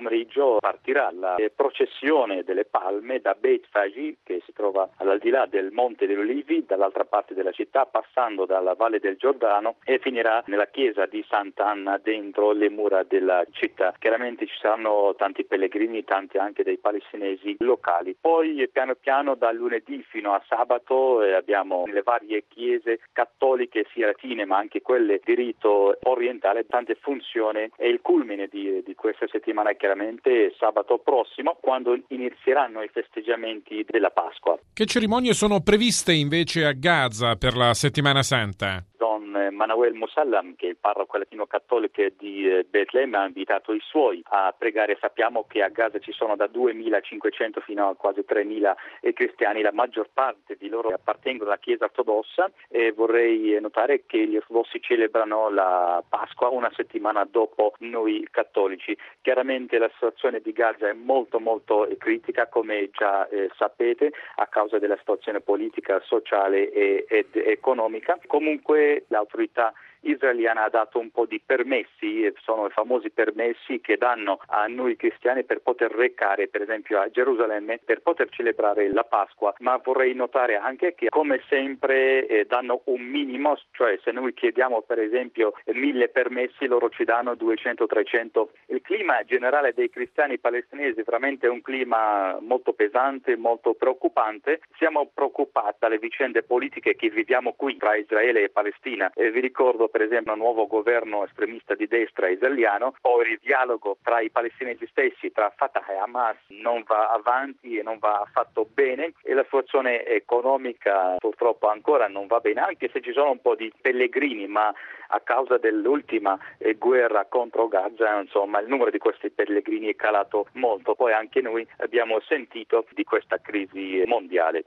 pomeriggio partirà la processione delle palme da Beit Fagi, che si trova all'aldilà del Monte degli Ulivi, dall'altra parte della città, passando dalla Valle del Giordano, e finirà nella chiesa di Sant'Anna dentro le mura della città. Chiaramente ci saranno tanti pellegrini, tanti anche dei palestinesi locali. Poi piano piano da lunedì fino a sabato abbiamo nelle varie chiese cattoliche sia latine ma anche quelle di rito orientale tante funzioni, e il culmine di questa settimana chiaramente sabato prossimo, quando inizieranno i festeggiamenti della Pasqua. Che cerimonie sono previste invece a Gaza per la Settimana Santa? Don Manuel Musallam, che è il parroco latino cattolico di Betlemme, ha invitato i suoi a pregare. Sappiamo che a Gaza ci sono da 2.500 fino a quasi 3.000 cristiani, la maggior parte di loro appartengono alla Chiesa ortodossa, e vorrei notare che gli ortodossi celebrano la Pasqua una settimana dopo noi cattolici. Chiaramente la situazione di Gaza è molto critica, come già sapete, a causa della situazione politica, sociale ed economica. Comunque l'autorità israeliana ha dato un po' di permessi, sono i famosi permessi che danno a noi cristiani per poter recare per esempio a Gerusalemme per poter celebrare la Pasqua, ma vorrei notare anche che come sempre danno un minimo, cioè se noi chiediamo per esempio 1.000 permessi loro ci danno 200-300. Il clima generale dei cristiani palestinesi veramente è un clima molto pesante, molto preoccupante. Siamo preoccupati dalle vicende politiche che viviamo qui tra Israele e Palestina. Vi ricordo per esempio un nuovo governo estremista di destra israeliano, poi il dialogo tra i palestinesi stessi, tra Fatah e Hamas, non va avanti e non va affatto bene, e la situazione economica purtroppo ancora non va bene, anche se ci sono un po' di pellegrini, ma a causa dell'ultima guerra contro Gaza, insomma, il numero di questi pellegrini è calato molto. Poi anche noi abbiamo sentito di questa crisi mondiale.